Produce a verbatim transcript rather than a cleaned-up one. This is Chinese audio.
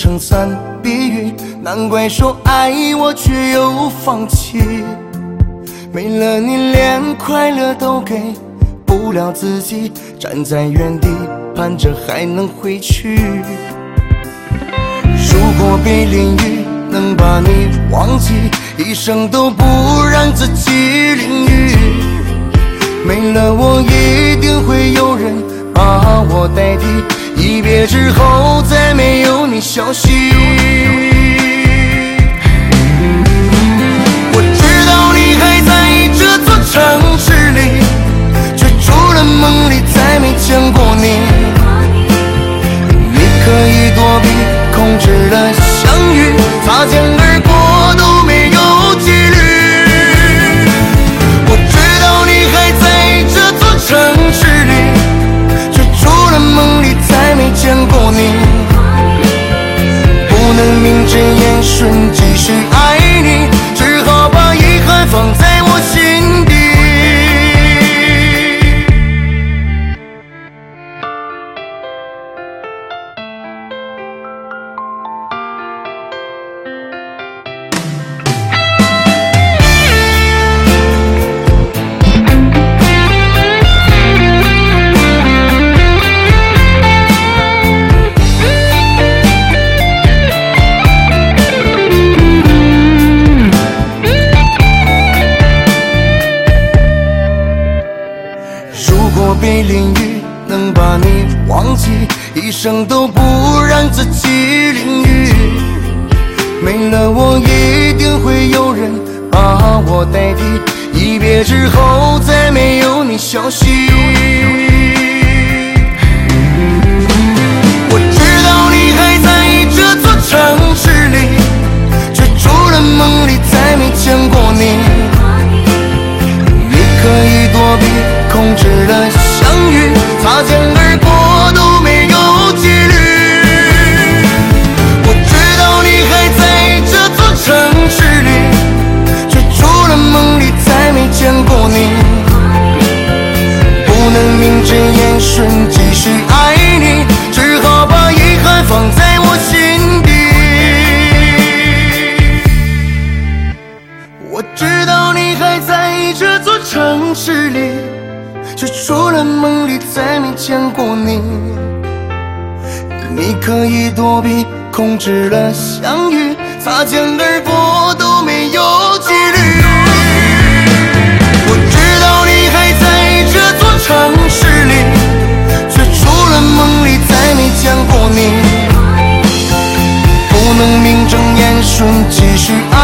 撑伞避雨，难怪说爱我却又放弃。没了你连快乐都给不了自己，站在原地盼着还能回去。如果被淋雨能把你忘记，一生都不让自己淋雨。没了我一定会有人把我代替，一别之后再没有你消息。我知道你还在这座城市里，却除了梦里再没见过你。你可以躲避，控制了相遇，擦肩而过都没有几率。我知道你还在这座城市里，却除了梦里再没见过你。不能名正言顺继续爱你，只好把遗憾放在我心底。被淋雨能把你忘记，一生都不让自己淋雨。没了我一定会有人把我代替，一别之后再没有你消息。我知道你还在这座城市里，却除了梦里再没见过你。你可以躲避，控制了相遇，擦肩而过都没有几率。我知道你还在这座城市里，却除了梦里再没见过你。不能名正言顺继续爱你，只好把遗憾放在我心底。我知道你还在这座城市里，却除了梦里再没见过你。你可以躲避，控制了相遇，擦肩而过都没有几率。我知道你还在这座城市里，却除了梦里再没见过你。不能名正言顺继续爱